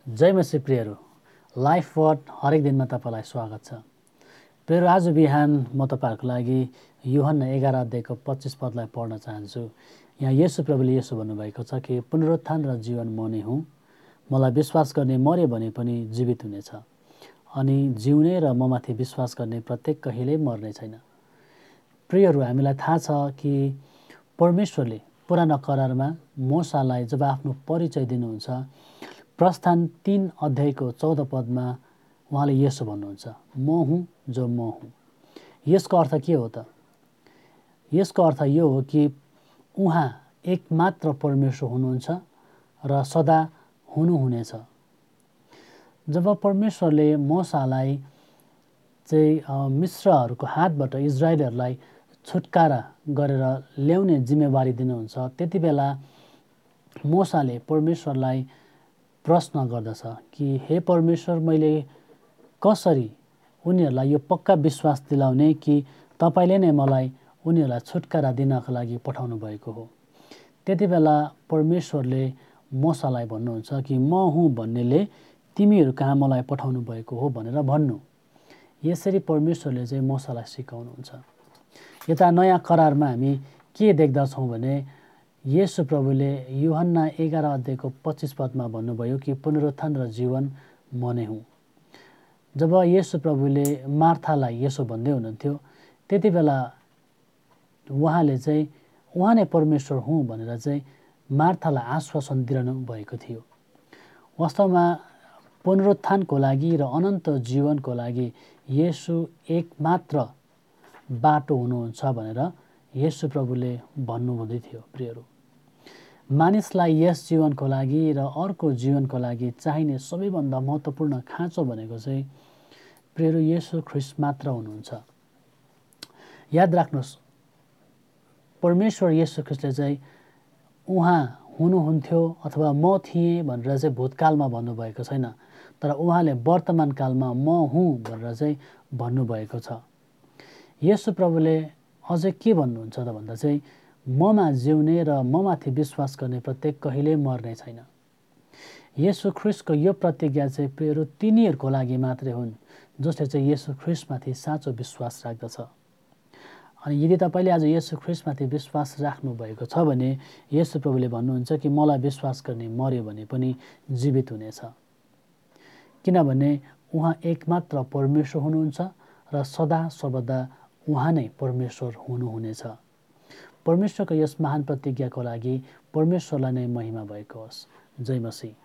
जय मसी प्रियहरू, life word हरेक दिनमा तपाईँलाई स्वागत छ। प्रियहरू, आज बिहान म तपाईँहरूको लागि यूहन्ना 11 अध्यायको 25 पदलाई पढ्न चाहन्छु। यहाँ येशू प्रभुले यसो भन्नुभएको छ कि पुनरुत्थान र जीवन म नै हुँ। मलाई विश्वास गर्ने मर्यो भने पनि जीवित हुनेछ, अनि जिउने र ममाथि विश्वास गर्ने प्रत्येक कहिल्यै मर्ने छैन। प्रियहरू, हामीलाई थाहा छ कि परमेश्वरले पुरानो करारमा मूसालाई जब आफ्नो परिचय दिनुहुन्छ, प्रस्थान 3 अध्यायको 14 पदमा उहाँले यसो भन्नुहुन्छ, म हुँ जो म हुँ। यसको अर्थ के हो त? यसको अर्थ यो हो कि उहाँ एकमात्र परमेश्वर हुनुहुन्छ र सदा हुनुहुनेछ। जब परमेश्वरले मूसालाई चाहिँ मिस्रहरूको हातबाट इजरायलहरूलाई छुटकारा गरेर ल्याउने जिम्मेवारी दिनुहुन्छ, त्यति बेला मूसाले परमेश्वरलाई प्रश्न गर्दछ कि हे परमेश्वर, मैले कसरी उनीहरूलाई यो पक्का विश्वास दिलाउने कि तपाईँले नै मलाई उनीहरूलाई छुटकारा दिनको लागि पठाउनु भएको हो। त्यति बेला परमेश्वरले मूसालाई भन्नुहुन्छ कि म हुँ भन्नेले तिमीहरू कहाँ मलाई पठाउनु भएको हो भनेर भन्नु। यसरी परमेश्वरले चाहिँ मूसालाई सिकाउनुहुन्छ। यता नयाँ करारमा हामी के देख्दछौँ भने येशू प्रभुले यूहन्ना 11 अध्यायको 25 पदमा भन्नुभयो कि पुनरुत्थान र जीवन म नै हुँ। जब येशू प्रभुले मार्थालाई यसो भन्दै हुनुहुन्थ्यो, त्यति बेला उहाँले चाहिँ उहाँ नै परमेश्वर हुँ भनेर चाहिँ मार्थालाई आश्वासन दिइरहनु भएको थियो। वास्तवमा पुनरुत्थानको लागि र अनन्त जीवनको लागि येशू एकमात्र बाटो हुनुहुन्छ भनेर येशू प्रभुले भन्नुहुँदै थियो। प्रियहरू, मानिसलाई यस जीवनको लागि र अर्को जीवनको लागि चाहिने सबैभन्दा महत्त्वपूर्ण खाँचो भनेको चाहिँ प्रियहरू येशू ख्रीष्ट मात्र हुनुहुन्छ। याद राख्नुहोस्, परमेश्वर येशू ख्रीष्टले चाहिँ उहाँ हुनुहुन्थ्यो अथवा म थिएँ भनेर चाहिँ भूतकालमा भन्नुभएको छैन, तर उहाँले वर्तमान कालमा म हुँ भनेर चाहिँ भन्नुभएको छ। येशू प्रभुले अझै के भन्नुहुन्छ त भन्दा चाहिँ ममा जिउने र ममाथि विश्वास गर्ने प्रत्येक कहिल्यै मर्ने छैन। येशू ख्रीष्टको यो प्रतिज्ञा चाहिँ प्रियहरू तिनीहरूको लागि मात्रै हुन् जसले चाहिँ येशू ख्रीष्टमाथि साँचो विश्वास राख्दछ। अनि यदि तपाईँले आज येशू ख्रीष्टमाथि विश्वास राख्नुभएको छ भने येशू प्रभुले भन्नुहुन्छ कि मलाई विश्वास गर्ने मर्यो भने पनि जीवित हुनेछ, किनभने उहाँ एकमात्र परमेश्वर हुनुहुन्छ र सदा सर्वदा उहाँ नै परमेश्वर हुनुहुनेछ। परमेश्वरको यस महान प्रतिज्ञाको लागि परमेश्वरलाई नै महिमा भएको होस्। जय मसीह।